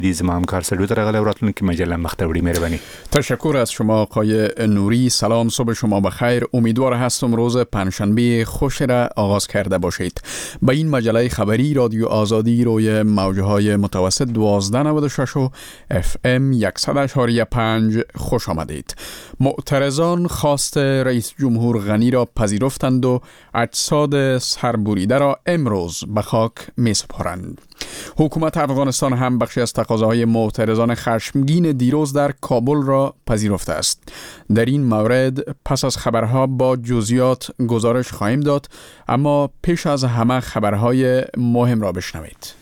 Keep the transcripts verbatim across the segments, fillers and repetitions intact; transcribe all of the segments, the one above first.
دیز ما همکار سلو در غلوراتون که مجله مختوری مهربانی. تشکر از شما آقای نوری. سلام، صبح شما بخیر. امیدوار هستم روز پنجشنبه خوش را آغاز کرده باشید. به این مجله خبری رادیو آزادی روی موجهای متوسط دوازده نود و شش و اف ام صد و شش و پنج خوش آمدید. معترضان خواست رئیس جمهور غنی را پذیرفتند و اجساد سربریده را امروز به خاک می سپارند. حکومت افغانستان هم بخشی از تقاضاهای معترضان خشمگین دیروز در کابل را پذیرفته است. در این مورد پس از خبرها با جزئیات گزارش خواهیم داد، اما پیش از همه خبرهای مهم را بشنوید.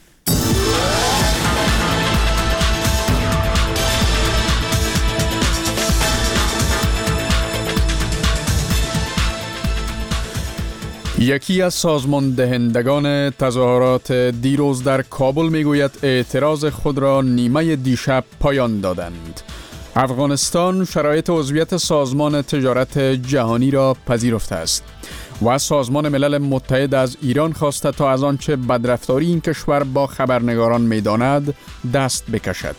یکی از سازمان دهندگان تظاهرات دیروز در کابل میگوید اعتراض خود را نیمه دیشب پایان دادند. افغانستان شرایط عضویت سازمان تجارت جهانی را پذیرفته است و سازمان ملل متحد از ایران خواسته تا از آنچه بدرفتاری این کشور با خبرنگاران می‌داند دست بکشد.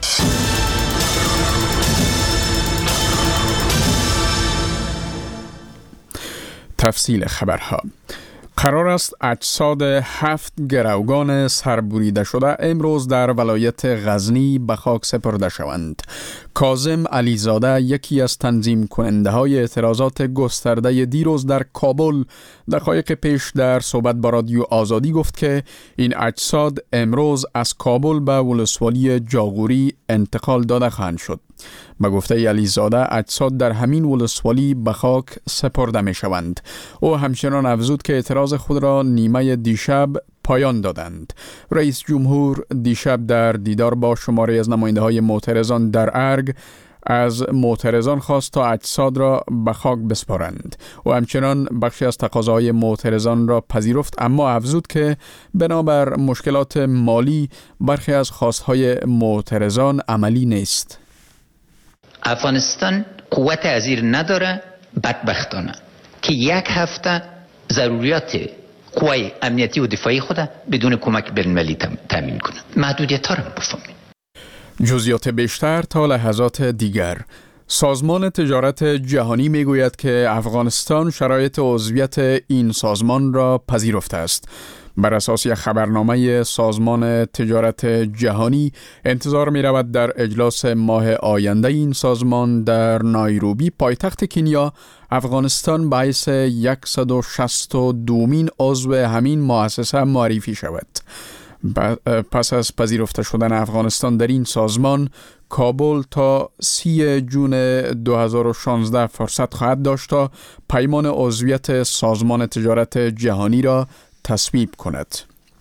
تفصیل خبرها. قرار است اجساد هفت گروگان سربریده شده امروز در ولایت غزنی به خاک سپرده شوند. کاظم علیزاده، یکی از تنظیم کننده های اعتراضات گسترده دیروز در کابل، دقایق پیش در صحبت با رادیو آزادی گفت که این اجساد امروز از کابل به ولسوالی جاغوری انتقال داده خواهند شد. به گفته علیزاده اجساد در همین ولسوالی به خاک سپرده می شوند. او همچنان افزود که اعتراض خود را نیمه دیشب پایان دادند. رئیس جمهور دیشب در دیدار با شماره از نماینده های معترضان در ارگ از معترضان خواست تا اجساد را به خاک بسپارند. او همچنان بخشی از تقاضاهای معترضان را پذیرفت، اما افزود که بنابر مشکلات مالی برخی از خواستهای معترضان عملی نیست. افغانستان قوت عزیر نداره، بدبختانه که یک هفته ضروریات قوای امنیتی و دفاعی خود بدون کمک بین‌المللی تامین کنه. محدودیت‌ها را بفهمید. جزئیات بیشتر تا لحظات دیگر. سازمان تجارت جهانی میگوید که افغانستان شرایط عضویت این سازمان را پذیرفته است. بر اساس خبرنامه سازمان تجارت جهانی انتظار می رود در اجلاس ماه آینده این سازمان در نایروبی پایتخت کنیا افغانستان به حیث صد و شصت و دومین عضو همین مؤسسه معرفی شود. پس از پذیرفته شدن افغانستان در این سازمان، کابل تا سی جون دو هزار و شانزده فرصت خواهد داشت تا پیمان عضویت سازمان تجارت جهانی را تصویب کند.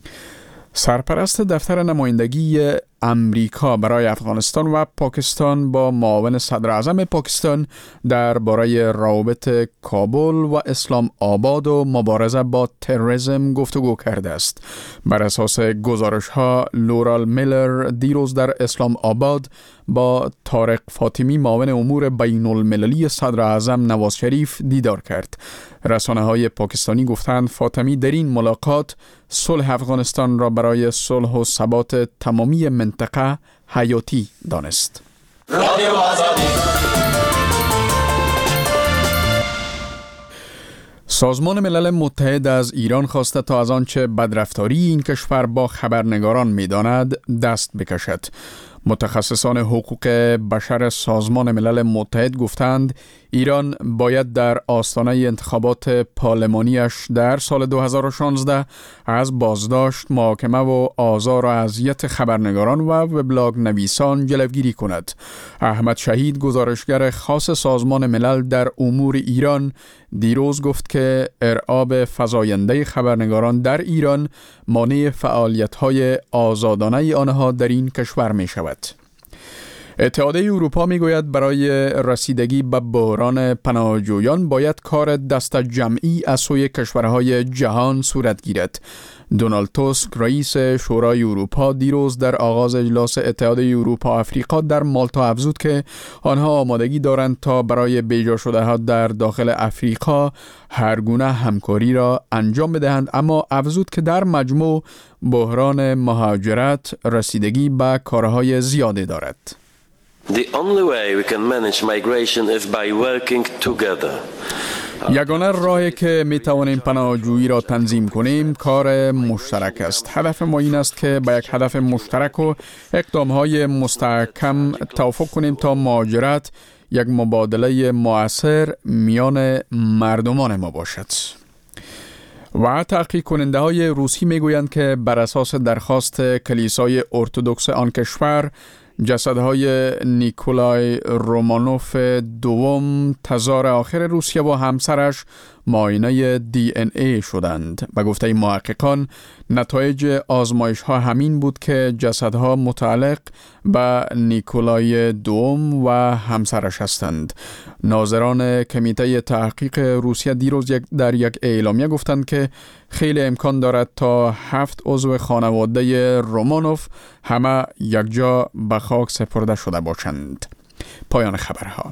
سرپرست دفتر نمایندگی امریکا برای افغانستان و پاکستان با معاون صدر اعظم پاکستان درباره روابط کابل و اسلام آباد و مبارزه با تروریسم گفتگو کرده است. بر اساس گزارش ها، لورال میلر دیروز در اسلام آباد با طارق فاطمی معاون امور بین المللی صدر اعظم نواز شریف دیدار کرد. رسانه های پاکستانی گفتند فاطمی در این ملاقات صلح افغانستان را برای صلح و ثبات تمامی منطقه حیاتی دانست. رادیو آزادی. سازمان ملل متحد از ایران خواسته تا از آنچه بدرفتاری این کشور با خبرنگاران می‌داند دست بکشد. متخصصان حقوق بشر سازمان ملل متحد گفتند ایران باید در آستانه انتخابات پارلمانیش در سال دو هزار و شانزده از بازداشت، محاکمه و آزار و اذیت خبرنگاران و وبلاگ نویسان جلوگیری کند. احمد شهید، گزارشگر خاص سازمان ملل در امور ایران، دیروز گفت که ارعاب فزاینده خبرنگاران در ایران مانع فعالیت‌های آزادانه آنها در این کشور می شود. اتحادیه اروپا میگوید برای رسیدگی به بحران پناهجویان باید کار دست جمعی از سوی کشورهای جهان صورت گیرد. دونالد توسک رئیس شورای اروپا دیروز در آغاز اجلاس اتحادیه اروپا آفریقا در مالتا افزود که آنها آمادگی دارند تا برای بیجا شده ها در داخل افریقا هر گونه همکاری را انجام بدهند، اما افزود که در مجموع بحران مهاجرت رسیدگی به کارهای زیاده دارد. The only way we can manage migration is by working together. یگانه راهی که می توانیم پناهجویی را تنظیم کنیم کار مشترک است. هدف ما این است که با یک هدف مشترک و اقدامهای مستحکم توافق کنیم تا مهاجرت یک مبادله مؤثر میان مردمان ما باشد. و تحقیق کننده های روسی می گویند که بر اساس درخواست کلیسای ارتدوکس آن کشور جسدهای نیکولای رومانوف دوم تزار آخر روسیه و همسرش معاینه دی ان ای شدند. به گفته محققان نتایج آزمایش ها همین بود که جسدها متعلق به نیکولای دوم و همسرش هستند. ناظران کمیته تحقیق روسیه دیروز در یک اعلامیه گفتند که خیلی امکان دارد تا هفت عضو خانواده رومانوف همه یک جا به خاک سپرده شده باشند. پایان خبرها.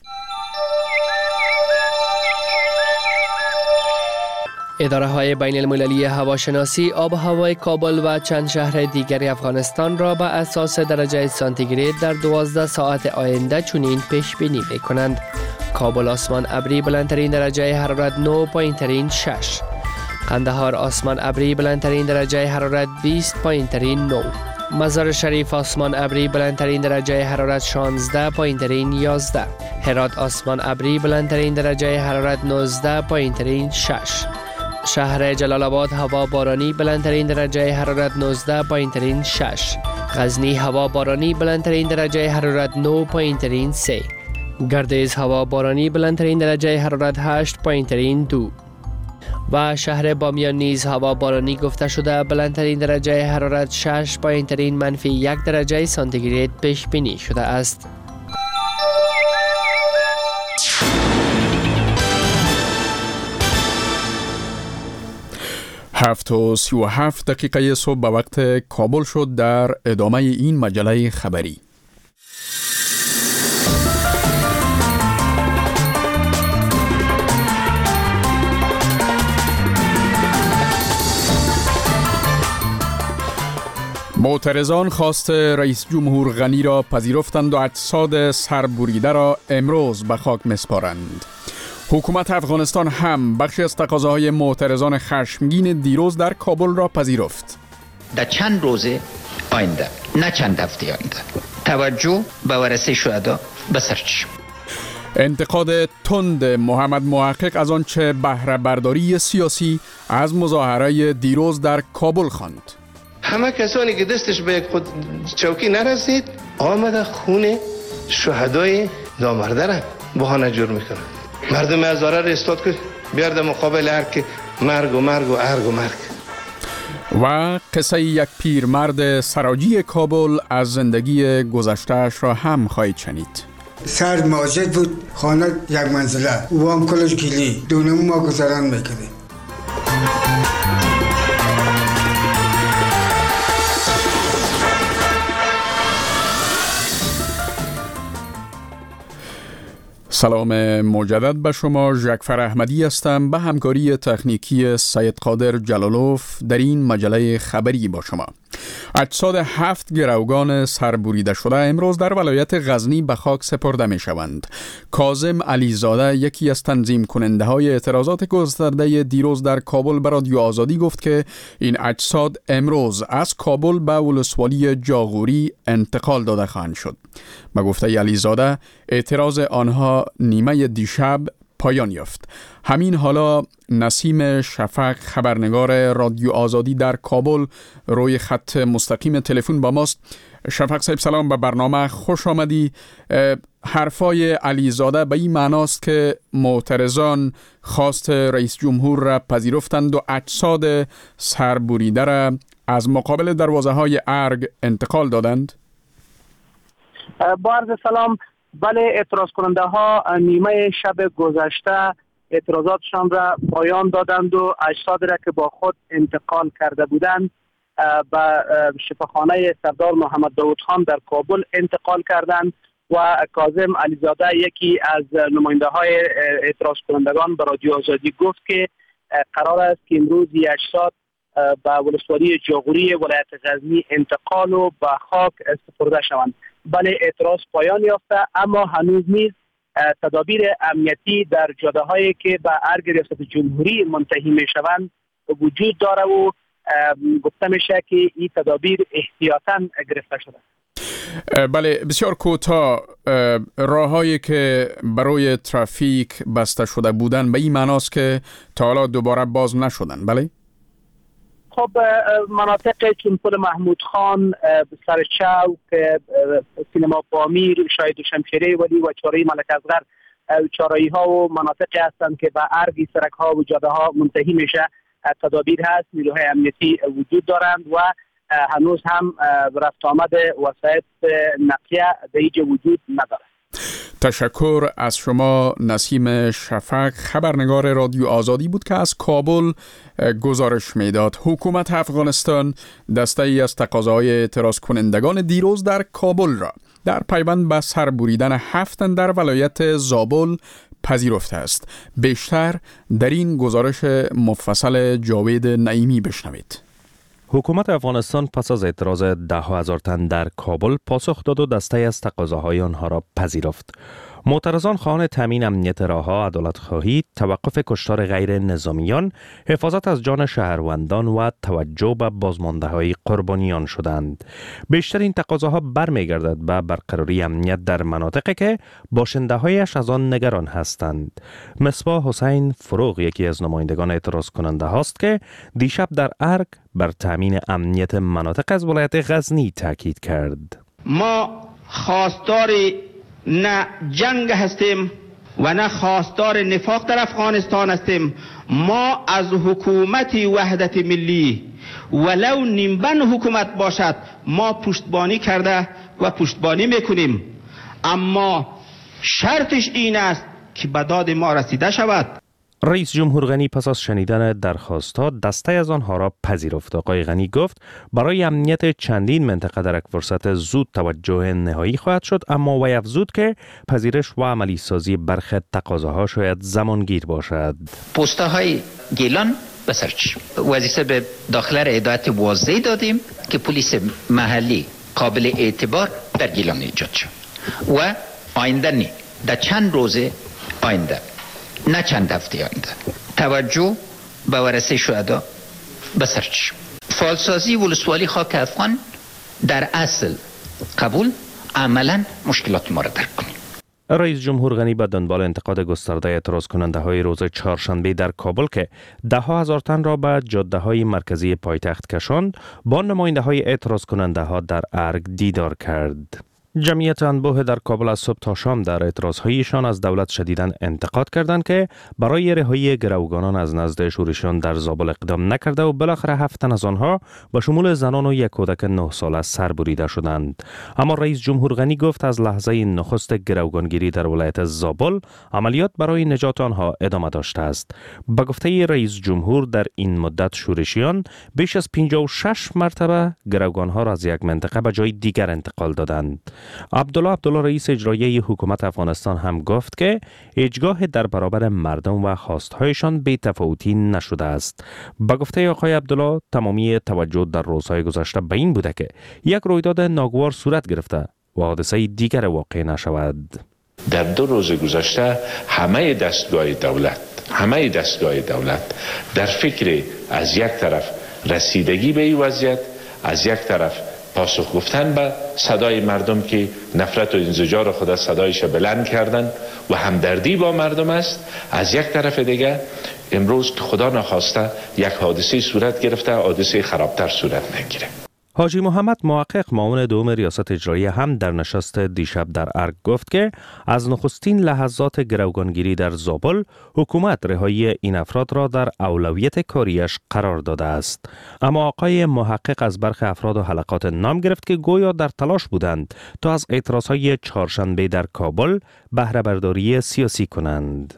اداره های بین المللی هواشناسی آب و هوای کابل و چند شهر دیگر افغانستان را به اساس درجه سانتیگراد در دوازده ساعت آینده چنین پیش بینی می کنند. کابل آسمان ابری بلندترین درجه حرارت نه، پایینترین شش. قندهار آسمان ابری بلندترین درجه حرارت بیست، پایینترین نه. مزار شریف آسمان ابری بلندترین درجه حرارت شانزده، پایینترین یازده. هرات آسمان ابری بلندترین درجه حرارت نوزده، پایینترین شش. شهر جلال آباد هوا بارانی بلندترین درجه حرارت نوزده، پایینترین شش. غزنی هوا بارانی بلندترین درجه حرارت نه، پایینترین سه. گردیز هوا بارانی بلندترین درجه حرارت هشت، پایینترین دو. و شهر بامیان نیز هوا بارانی گفته شده بلندترین درجه حرارت شش، پایینترین منفی یک درجه سانتیگراد پیش بینی شده است. هفت و سی و هفت دقیقه صبح به وقت کابل شد. در ادامه این مجله خبری معترضان خواست رئیس جمهور غنی را پذیرفتند و اجساد سربریده را امروز به خاک مسپارند. حکومت افغانستان هم بخشی از تقاضاهای معترضان خشمگین دیروز در کابل را پذیرفت. در چند روز آینده، نه چند هفته آینده، توجه به ورثه شهدا به سر چشم. انتقاد تند محمد محقق از آنچه بهره برداری سیاسی از مظاهره دیروز در کابل خواند. همه کسانی که دستش به یک خود چوکی نرسید آمده خون شهدای نامرده را بهانه جور میکنه. مردم هزاره را استاد که بیارده مقابل هر که مرگ و مرگ و ارگ و مرگ. و قصه یک پیرمرد سراجی کابل از زندگی گذشتهش را هم خواهید شنید. سر ماجد بود، خانه یک منزله، او هم کلش گلی، دونم ما گذران میکنیم. سلام مجدد به شما. جعفر احمدی هستم به همکاری تکنیکی سید قادر جلالوف در این مجله خبری با شما. اجساد هفت گروگان سربریده شده امروز در ولایت غزنی به خاک سپرده می شوند. کاظم علیزاده یکی از تنظیم کننده های اعتراضات گسترده دیروز در کابل به رادیو آزادی گفت که این اجساد امروز از کابل به ولسوالی جاغوری انتقال داده خواهند شد. به گفته علیزاده اعتراض آنها نیمه دیشب پایان یافت. همین حالا نسیم شفق خبرنگار رادیو آزادی در کابل روی خط مستقیم تلفن با ماست. شفق صاحب سلام، به برنامه خوش آمدی. حرفای علیزاده به این معناست که معترضان خواست رئیس جمهور را پذیرفتند و اجساد سربریده را از مقابل دروازه های ارگ انتقال دادند؟ با عرض سلام، بله، اعتراض کننده ها نیمه شب گذشته اعتراضاتشان را پایان دادند و اجساد را که با خود انتقال کرده بودند به شفاخانه سردار محمد داود خان در کابل انتقال کردند و کاظم علیزاده یکی از نماینده های اعتراض کنندگان به رادیو آزادی گفت که قرار است که امروز اجساد به ولسوالی جاغوری ولایت غزنی انتقال و به خاک سپرده شوند. بله، اعتراض پایان یافته، اما هنوز نیز تدابیر امنیتی در جاده هایی که به ارگ ریاست جمهوری منتهی می شوند وجود داره و گفته میشه که این تدابیر احتیاطاً گرفته شده. بله، بسیار کوتاه، راههایی که برای ترافیک بسته شده بودن به این معناست که تا حالا دوباره باز نشدن. بله؟ خب مناطق چون پل محمود خان، سر چوک، سینما پامیر، شاهد شمشیره ولی و چهارراه ملک اصغر چهارراهی ها و مناطقی هستند که به ارگ سرک ها و جاده ها منتهی میشه. تدابیر هست، نیروهای امنیتی وجود دارند و هنوز هم رفت آمد وسایط نقلیه در اینجا وجود ندارد. تشکر از شما. نسیم شفق، خبرنگار رادیو آزادی بود که از کابل گزارش میداد. حکومت افغانستان دسته ای از تقاضاهای اعتراض کنندگان دیروز در کابل را در پیوند به سر بریدن هفت در ولایت زابل پذیرفته است. بیشتر در این گزارش مفصل جاوید نعیمی بشنوید. حکومت افغانستان پس از اعتراض ده هزار تن در کابل پاسخ داد و دسته از تقاضاهای آنها را پذیرفت. معترضان خواهان تامین امنیت راهها، عدالت خواهی، توقف کشتار غیر نظامیان، حفاظت از جان شهروندان و توجه به بازمانده‌های قربانیان شدند. بیشتر این تقاضاها برمیگردد به برقراری امنیت در مناطقی که باشنده‌هایش از آن نگران هستند. مصباح حسین فروغ یکی از نمایندگان اعتراض کننده هاست که دیشب در ارگ بر تامین امنیت مناطق از ولایت غزنی تاکید کرد. ما خواستار نه جنگ هستیم و نه خواستار نفاق در افغانستان هستیم. ما از حکومت وحدت ملی ولو نیمبن حکومت باشد ما پشتبانی کرده و پشتبانی میکنیم، اما شرطش این است که به داد ما رسیده شود. رئیس جمهور غنی پس از شنیدن درخواست‌ها دسته از آنها را پذیرفت. آقای غنی گفت برای امنیت چندین منطقه در یک فرصت زود توجه نهایی خواهد شد، اما وی افزود که پذیرش و عملی سازی برخی تقاضاها شاید زمانگیر باشد. پسته های گیلان بسرچ وظیفه به داخل را هدایت واضحی دادیم که پلیس محلی قابل اعتبار در گیلان ایجاد شد و آینده نی در چند روز آینده نه چند هفته آینده توجه به ورثه شهدا بسرچ. فعالسازی ولسوالی خاک افغان در اصل قبول، عملا مشکلات ما را درک کنیم. رئیس جمهور غنی به دنبال انتقاد گسترده اعتراض کننده های روز چهارشنبه در کابل که ده ها هزار تن را به جاده های مرکزی پایتخت کشاند، با نماینده های اعتراض کننده ها در ارگ دیدار کرد. جمعیت انبوه در کابل از صبح تا شام در اعتراضهایشان از دولت شدیداً انتقاد کردند که برای رهایی گروگانان از نزد شورشیان در زابل اقدام نکرده و بالاخره هفت تن از آنها به شمول زنان و یک کودک نه ساله سر بریده شدند. اما رئیس جمهور غنی گفت از لحظه نخست گروگانگیری در ولایت زابل عملیات برای نجات آنها ادامه داشته است. به گفته رئیس جمهور در این مدت شورشیان بیش از پنجاه و شش مرتبه گروگانها را از یک منطقه به جای دیگر انتقال دادند. عبدالله عبدالله رئیس اجرایی حکومت افغانستان هم گفت که هیچگاه در برابر مردم و خواستهایشان بی تفاوتی نشده است. به گفته آقای عبدالله تمامی توجه در روزهای گذشته به این بوده که یک رویداد ناگوار صورت گرفته و حادثه دیگر واقع نشود. در دو روز گذشته همه دستگاه دولت همه دستگاه دولت در فکر از یک طرف رسیدگی به این وضعیت، از یک طرف پاسخ گفتن به صدای مردم که نفرت و انزجار خود صدایش بلند کردن و همدردی با مردم است، از یک طرف دیگه امروز خدا نخواسته یک حادثه صورت گرفته، حادثه خرابتر صورت نگیره. حاجی محمد محقق معاون دوم ریاست اجرایی هم در نشست دیشب در ارگ گفت که از نخستین لحظات گروگانگیری در زابل حکومت رهایی این افراد را در اولویت کاریش قرار داده است. اما آقای محقق از برخی افراد و حلقات نام گرفت که گویا در تلاش بودند تا از اعتراضهای چهارشنبه در کابل بهره برداری سیاسی کنند.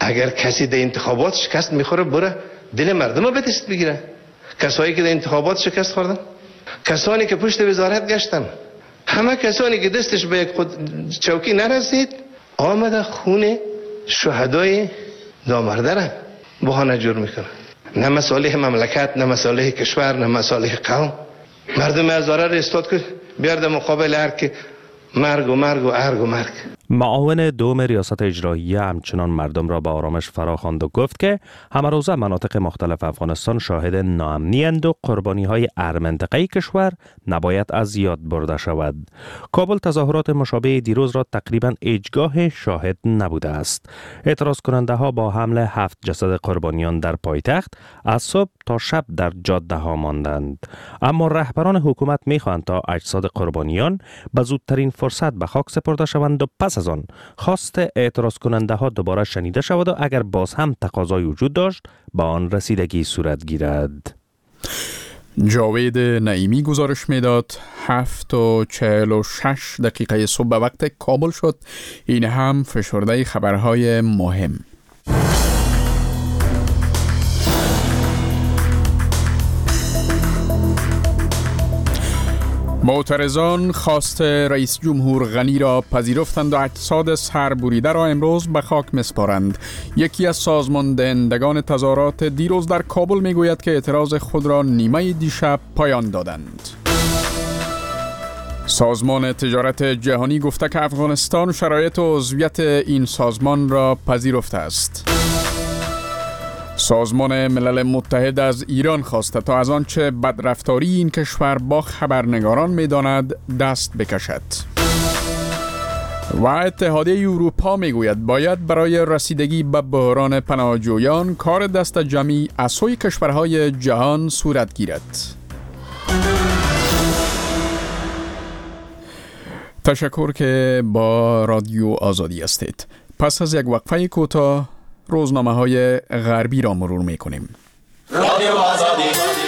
اگر کسی در انتخابات شکست میخوره بره دل مردم رو به دست بگیره. کسایی که در انتخابات شکست خوردن، کسانی که پشت وزارت گشتن، همه کسانی که دستش به یک خود چوکی نرسید آمده خون شهدای نامرده را بهانه جور میکنه. نه مصالح مملکت، نه مصالح کشور، نه مصالح قوم. مردم هزاره را استاد که بیار در مقابل هر که مرگ و مرگ و ارگ و مرگ. معاون دوم ریاست اجراییه همچنان مردم را به آرامش فراخواند و گفت که همه روزه مناطق مختلف افغانستان شاهد ناامنی اند و قربانی های ارمنطقه کشور نباید از یاد برده شود. کابل تظاهرات مشابه دیروز را تقریبا هیچگاه شاهد نبوده است. اعتراض کننده ها با حمل هفت جسد قربانیان در پایتخت از صبح تا شب در جاده ها ماندند. اما رهبران حکومت می خواهند تا اجساد قربانیان به زودترین فرصت به خاک سپرده شوند و پس از آن خواست اعتراض کننده ها دوباره شنیده شود و اگر باز هم تقاضای وجود داشت با آن رسیدگی صورت گیرد. جاوید نعیمی گزارش میداد. هفت و چهل و شش دقیقه صبح به وقت کابل شد. این هم فشرده خبرهای مهم. معترضان خواست رئیس جمهور غنی را پذیرفتند و اجساد سربریده را امروز به خاک مسپارند. یکی از سازمان دهندگان تظاهرات دیروز در کابل میگوید که اعتراض خود را نیمه دیشب پایان دادند. سازمان تجارت جهانی گفته که افغانستان شرایط عضویت این سازمان را پذیرفته است. سازمان ملل متحد از ایران خواسته تا از آنچه بدرفتاری این کشور با خبرنگاران می‌داند دست بکشد. و اتحادیه اروپا میگوید باید برای رسیدگی به بحران پناهجویان کار دست جمعی از سوی کشورهای جهان صورت گیرد. تشکر که با رادیو آزادی هستید. پس از یک وقفه کوتاه روزنامه های غربی را مرور می کنیم. رادیو آزادی.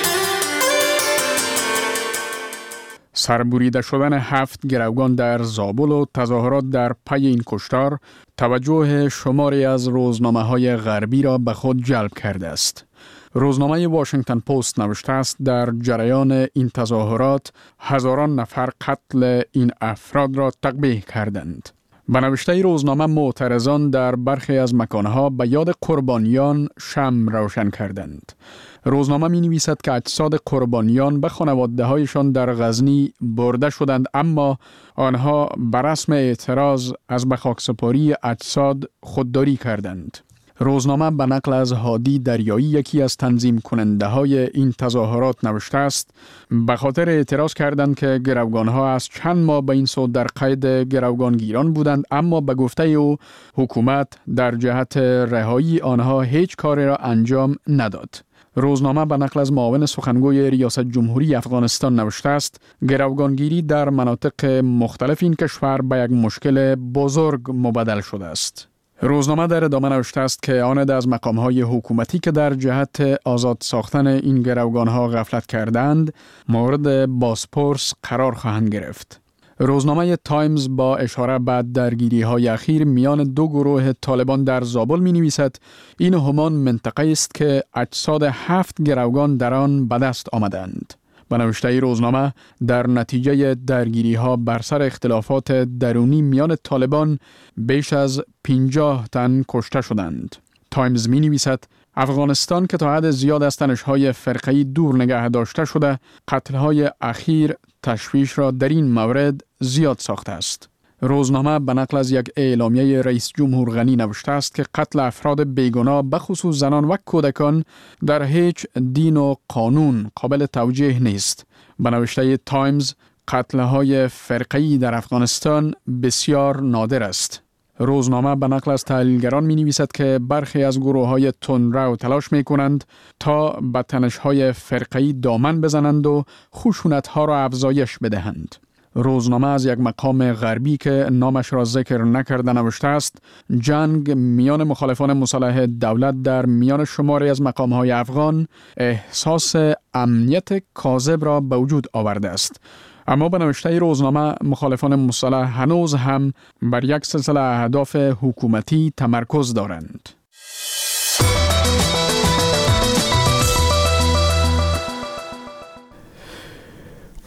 سربریده شدن هفت گروگان در زابل و تظاهرات در پی این کشتار توجه شماری از روزنامه های غربی را به خود جلب کرده است. روزنامه واشنگتن پست نوشته است در جریان این تظاهرات هزاران نفر قتل این افراد را تقبیح کردند. به نوشته روزنامه معترضان در برخی از مکانها به یاد قربانیان شمع روشن کردند. روزنامه می نویسد که اجساد قربانیان به خانواده هایشان در غزنی برده شدند، اما آنها به رسم اعتراض از به خاکسپاری اجساد خودداری کردند. روزنامه به نقل از هادی دریایی یکی از تنظیم کننده های این تظاهرات نوشته است به خاطر اعتراض کردند که گروگان ها از چند ماه به این سو در قید گروگانگیران بودند، اما به گفته او حکومت در جهت رهایی آنها هیچ کاری را انجام نداد. روزنامه به نقل از معاون سخنگوی ریاست جمهوری افغانستان نوشته است گروگانگیری در مناطق مختلف این کشور به یک مشکل بزرگ مبدل شده است. روزنامه در ادامه نوشته است که آن از مقام‌های حکومتی که در جهت آزاد ساختن این گروگان‌ها غفلت کردند مورد بازپرس قرار خواهند گرفت. روزنامه تایمز با اشاره به درگیری‌های اخیر میان دو گروه طالبان در زابل می‌نویسد این همان منطقه است که اجساد هفت گروگان در آن به دست آمدند. به نوشته روزنامه در نتیجه درگیری‌ها بر سر اختلافات درونی میان طالبان بیش از پنجاه تن کشته شدند. تایمز می نویسد افغانستان که تا حد زیاد از تنش‌های فرقه‌ای دور نگه داشته شده، قتل‌های اخیر تشویش را در این مورد زیاد ساخته است. روزنامه به نقل از یک اعلامیه رئیس جمهور غنی نوشته است که قتل افراد بیگناه به خصوص زنان و کودکان در هیچ دین و قانون قابل توجیه نیست. به نوشته تایمز قتل‌های فرقه‌ای در افغانستان بسیار نادر است. روزنامه به نقل از تحلیلگران می نویسد که برخی از گروه‌های تندرو تلاش می کنند تا به تنش‌های فرقه‌ای دامن بزنند و خشونت‌ها را افزایش بدهند. روزنامه از یک مقام غربی که نامش را ذکر نکرده نوشته است جنگ میان مخالفان مسلح دولت در میان شماری از مقام‌های افغان احساس امنیت کاذب را به وجود آورده است. اما به نوشته روزنامه مخالفان مسلح هنوز هم بر یک سلسله اهداف حکومتی تمرکز دارند.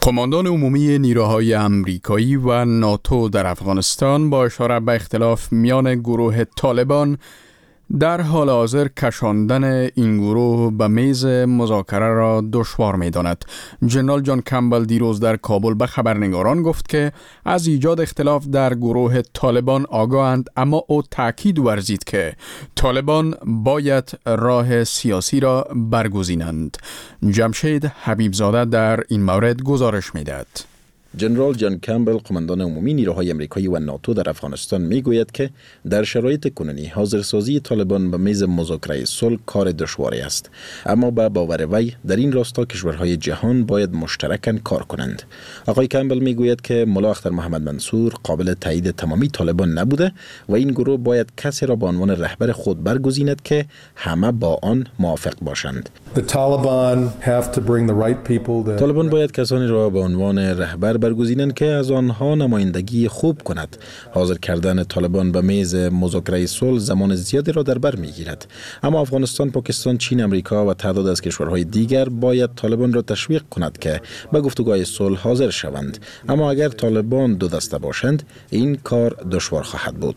قماندان عمومی نیروهای امریکایی و ناتو در افغانستان با اشاره به اختلاف میان گروه طالبان در حال حاضر کشاندن این گروه به میز مذاکره را دشوار می داند. جنرال جان کمبل دیروز در کابل به خبرنگاران گفت که از ایجاد اختلاف در گروه طالبان آگاهند، اما او تأکید ورزید که طالبان باید راه سیاسی را برگزینند. جمشید حبیبزاده در این مورد گزارش می دهد. جنرال جان کمبل قماندان عمومی نیروهای امریکایی و ناتو در افغانستان میگوید که در شرایط کنونی حاضرسازی طالبان به میز مذاکره صلح کار دشواری است، اما به باور وی در این راستا کشورهای جهان باید مشترکاً کار کنند. آقای کمبل میگوید که ملا اختر محمد منصور قابل تایید تمامی طالبان نبوده و این گروه باید کسی را به عنوان رهبر خود برگزیند که همه با آن موافق باشند. طالبان باید کسانی را به عنوان رهبر برگزینند که از آنها نمایندگی خوب کند. حاضر کردن طالبان به میز مذاکره صلح زمان زیادی را در بر میگیرد، اما افغانستان، پاکستان، چین، امریکا و تعداد از کشورهای دیگر باید طالبان را تشویق کند که به گفتگوهای صلح حاضر شوند. اما اگر طالبان دو دسته باشند این کار دشوار خواهد بود.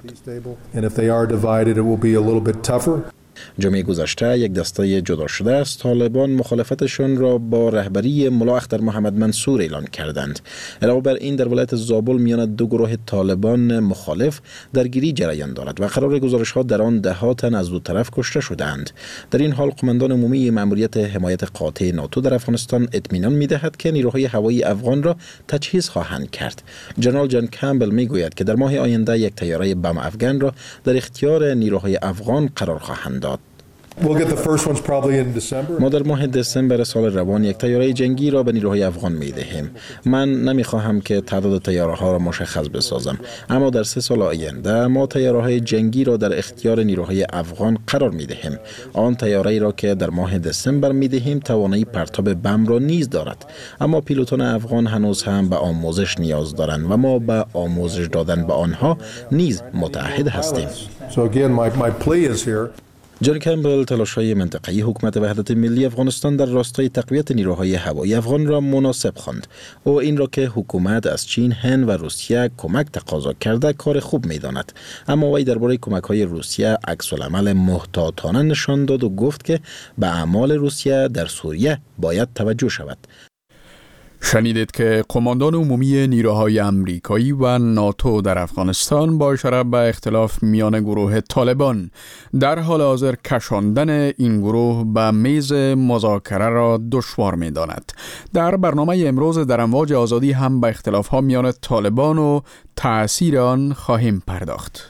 جمعه گذشته یک دسته جدا شده از طالبان مخالفتشون را با رهبری ملا اختر محمد منصور اعلان کردند. علاوه بر این در ولایت زابل میان دو گروه طالبان مخالف درگیری جریان دارد و قرار گزارش ها در آن ده ها تن از دو طرف کشته شدند. در این حال قماندان عمومی مأموریت حمایت قاطع ناتو در افغانستان اطمینان میدهد که نیروهای هوایی افغان را تجهیز خواهند کرد. جنرال جان کمبل میگوید که در ماه آینده یک طیاره بم افغان را در اختیار نیروهای افغان قرار خواهند داد. ما در ماه دسامبر سال روان یک طیاره جنگی را به نیروهای افغان می دهیم. من نمی خواهم که تعداد طیاره ها را مشخص بسازم، اما در سه سال آینده ما طیاره های جنگی را در اختیار نیروهای افغان قرار می دهیم. آن طیاره را که در ماه دسامبر می دهیم توانایی پرتاب بم را نیز دارد، اما پیلوتان افغان هنوز هم به آموزش نیاز دارند و ما به آموزش دادن به آنها نیز متعهد هستیم. جان کمبل تلاش‌های منطقه‌ای حکومت وحدت ملی افغانستان در راستای تقویت نیروهای هوایی افغان را مناسب خواند. او این را که حکومت از چین، هند و روسیه کمک تقاضا کرده کار خوب می‌داند، اما وی درباره کمک‌های روسیه عکس‌العمل محتاطانه نشان داد و گفت که به اعمال روسیه در سوریه باید توجه شود. شنیدید که قماندان عمومی نیروهای امریکایی و ناتو در افغانستان با اشاره به اختلاف میان گروه طالبان در حال حاضر کشاندن این گروه به میز مذاکره را دشوار می داند. در برنامه امروز در امواج آزادی هم به اختلاف ها میان طالبان و تأثیر آن خواهیم پرداخت.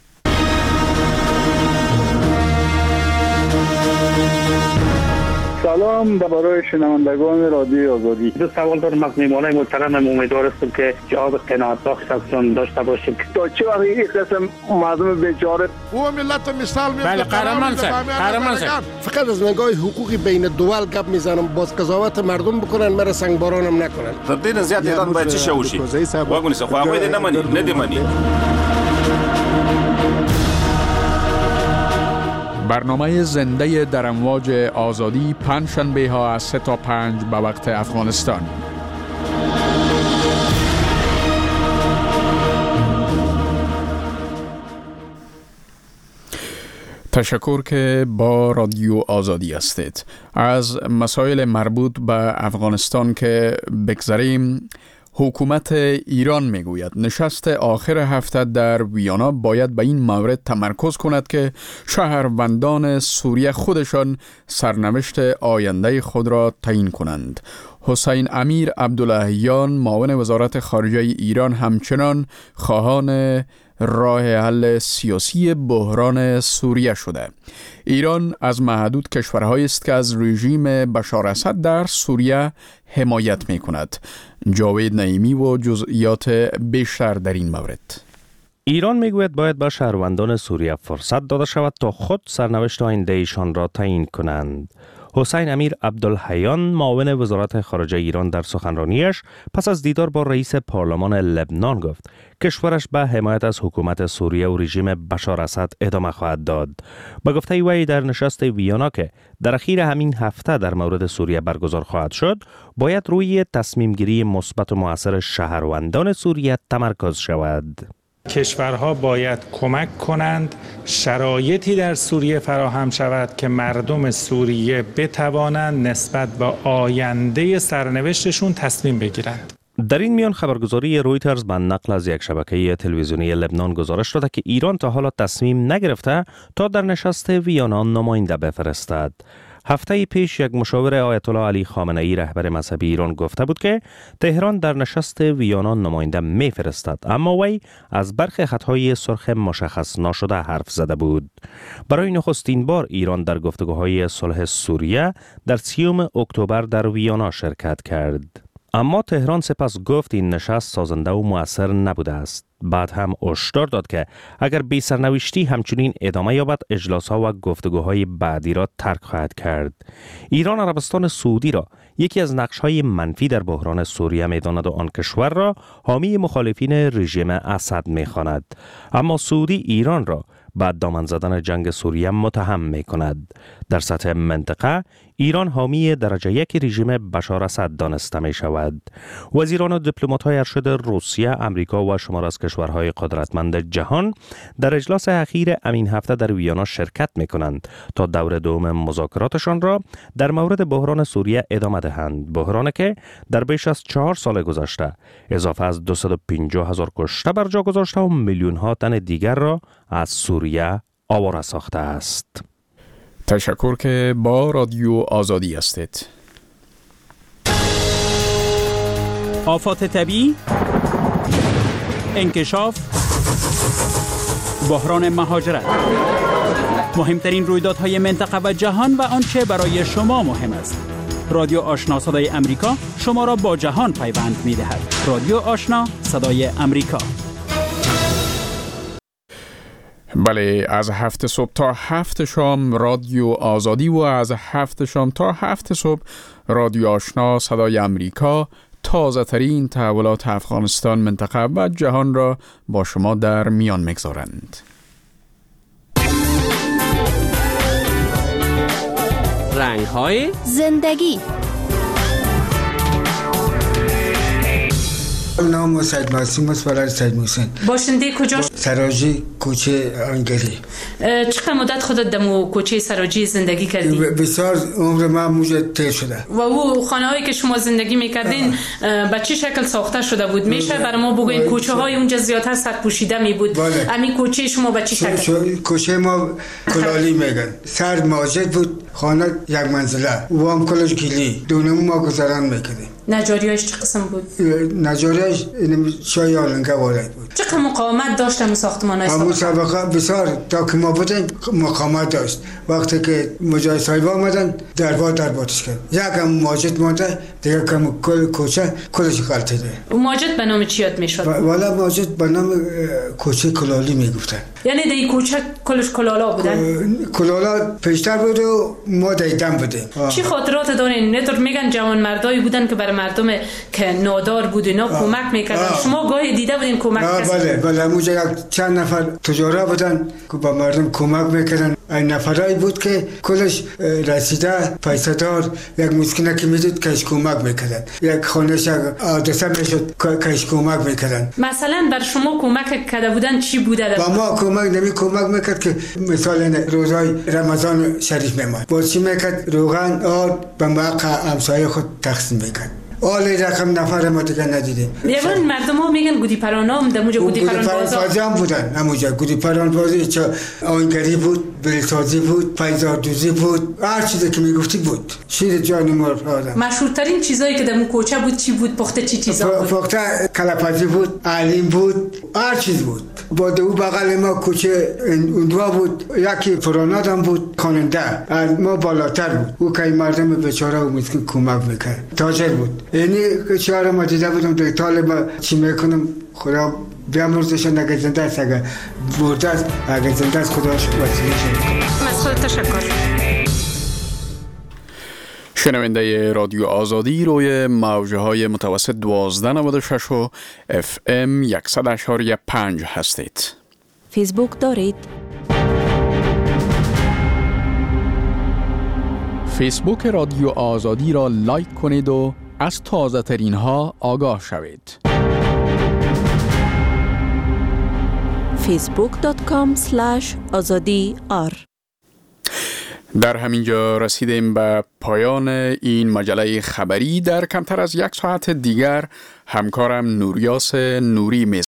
سلام به برای شنوندگان رادیو آزادی. دو سوال دارم از میهمانای محترمم، امیدوار هستم که جواب قناعت بخش ازشون داشته باشیم. تا چه وقت این قسم مردم بیچاره او ملت مثال میاد. بله قهرمان صاحب، قهرمان صاحب. فقط از نگاه حقوقی بین دول گپ میزنم، باز قضاوت مردم بکنن، مرا سنگ بارانم نکنن. تر دې زیات ایران باید چی شوشي واګونی څه خو هغه دې نه مني نه دې مني. برنامه زنده در امواج آزادی پنجشنبه ها از سه تا پنج به وقت افغانستان. تشکر که با رادیو آزادی هستید. از مسائل مربوط به افغانستان که بگذریم، حکومت ایران میگوید نشست آخر هفته در ویانا باید به این مورد تمرکز کند که شهروندان سوریه خودشان سرنوشت آینده خود را تعیین کنند. حسین امیر عبداللهیان معاون وزارت خارجه ایران همچنان خواهان راه حل سیاسی بحران سوریه شده. ایران از معدود کشورهایی است که از رژیم بشار اسد در سوریه حمایت می کند. جاوید نعیمی و جزئیات بیشتر در این مورد. ایران میگوید باید به شهروندان سوریه فرصت داده شود تا خود سرنوشت آینده ایشان را تعیین کنند. حسین امیر عبدالحیان معاون وزارت خارجه ایران در سخنرانیش پس از دیدار با رئیس پارلمان لبنان گفت کشورش به حمایت از حکومت سوریه و رژیم بشار اسد ادامه خواهد داد. با گفته وی در نشست ویانا که در اخیر همین هفته در مورد سوریه برگزار خواهد شد، باید روی تصمیم گیری مثبت و مؤثر شهروندان سوریه تمرکز شود. کشورها باید کمک کنند شرایطی در سوریه فراهم شود که مردم سوریه بتوانند نسبت به آینده سرنوشتشون تصمیم بگیرند. در این میان خبرگزاری رویترز به نقل از یک شبکه تلویزیونی لبنان گزارش داده که ایران تا حالا تصمیم نگرفته تا در نشست ویانا نماینده بفرستد. هفته پیش یک مشاور آیت الله علی خامنه ای رهبر مذهبی ایران گفته بود که تهران در نشست ویانا نماینده میفرستد، اما وی از برخی خطهای سرخ مشخص نشده حرف زده بود. برای نخستین بار ایران در گفتگوهای صلح سوریه در سیوم اکتبر در ویانا شرکت کرد. اما تهران سپس گفت این نشست سازنده و مؤثر نبوده است. بعد هم هشدار داد که اگر بی سرنوشتی همچنین ادامه یابد اجلاس‌ها و گفتگوهای بعدی را ترک خواهد کرد. ایران عربستان سعودی را یکی از نقش‌های منفی در بحران سوریه می‌داند و آن کشور را حامی مخالفین رژیم اسد می‌خواند. اما سعودی ایران را بعد دامن زدن جنگ سوریه متهم می کند. در سطح منطقه ایران حامی درجه یک رژیم بشار اسد دانسته می شود. وزیران و دیپلمات‌های ارشد روسیه، آمریکا و شمار از کشورهای قدرتمند جهان در اجلاس اخیر همین هفته در ویانا شرکت می کنند تا دور دوم مذاکراتشان را در مورد بحران سوریه ادامه دهند. بحرانی که در بیش از چهار سال گذشته اضافه از دویست و پنجاه هزار کشته بر جا گذاشته و میلیون ها تن دیگر را از سوریه آواره ساخته است. تشکر که با رادیو آزادی هستید. آفات طبیعی، انکشاف، بحران مهاجرت، مهمترین رویدادهای منطقه و جهان و آنچه برای شما مهم است. رادیو آشنا صدای امریکا شما را با جهان پیوند می دهد. رادیو آشنا صدای امریکا. بله، از هفت صبح تا هفت شام رادیو آزادی و از هفت شام تا هفت صبح رادیو آشنا صدای امریکا تازه ترین تحولات افغانستان، منطقه و جهان را با شما در میان میگذارند. رنگ‌های زندگی. نام سید معصوم است، برای سید محسن. باشنده کجا؟ سراجی، کوچه انگلی. چقدر مدت خودت دمو کوچه سراجی زندگی کردی؟ بسیار عمر من موجه تیر شده. و او خانه هایی که شما زندگی میکردین به چه شکل ساخته شده بود؟ میشه برای ما بگوین کوچه های اونجا زیادتر سر پوشیده می بود؟ همین کوچه شما به چه شکل؟ کوچه ما کلالی میگن. سر ماجد بود، خانه یک منزله. و هم کلش گلی. دونم ما گذران میکردیم. نجاریاش چه قسم بود؟ نجاریاش شای آلنگه وارد بود. چقدر مقاومت داشت همون ساختمان های همون سابقه بسیار تا که ما بودیم مقاومت داشت. وقتی که مجاهد صاحب آمدن دربار دربارش کرد. یک هم ماجد مانده، دیگه کم کل کوچه کلش غلطیده. ماجد به نام چی یاد میشد؟ والا ماجد به نام کوچه کلالی میگفتن. یعنی دی کوچه کلش کلالا بودن؟ کلالا پیشتر بود و ما دیدن بودیم. چی خاطرات دارین؟ نطور میگن جوان مردایی بودن که برای مردم که نادار بود اینا کمک میکردن. شما گاهی دیده بودین کمک کسی؟ بله بله، اونجا یک چند نفر تجارا بودن که با مردم کمک میکردن. این نفرایی بود که کلش رسیده پیسه‌دار، یک مسکینه که میدید کش کمک میکردن، یک خانه‌ش حادثه میشد کش کمک میکردن. مثلا بر شما کمک کرده بودن چی بوده؟ با ما کمک نمی کمک میکرد که مثلا روزای رمضان شریف میمد با چی میکرد؟ روغن آرد به موقع همسایه خود تقسیم میکرد. آلی رقم نفر ما دیگه ندیدیم. یعنی مردم ها میگن گودی پرانام دموجا گودی پرانبازی هم بودن. همونجا گودی پرانبازی چه آنگری بود، بلسازی بود، پیزاردوزی بود، هر چیزی که میگفتی بود. شیر جانی مرد آدم. مشهورترین چیزایی که دمو کوچه بود چی بود؟ پخته چی چیزا بود؟ پخته کلپزی بود، علیم بود، هر چیز بود. با دو بغل ما کوچه اندوا بود، یکی فراناد هم بود، خواننده از ما بالاتر بود. او که مردم بیچاره و مسکین کمک میکرد. تاجر بود. یعنی چهار ما دیده بودم در طالب چی میکنم خدا بیامرزشن، اگه زنده است اگه برده است، اگه زنده است خداش وسیله شد. از خود تشکر. شنونده رادیو آزادی روی موجه های متوسط دوازده نود و شش و اف ام صد و پنج هستید. فیسبوک دارید؟ فیسبوک رادیو آزادی را لایک کنید و از تازه ترین ها آگاه شوید. فیسبوک دات کام اسلش آزادی آر. در همینجا رسیدیم به پایان این مجله خبری. در کمتر از یک ساعت دیگر همکارم نوریاس نوری می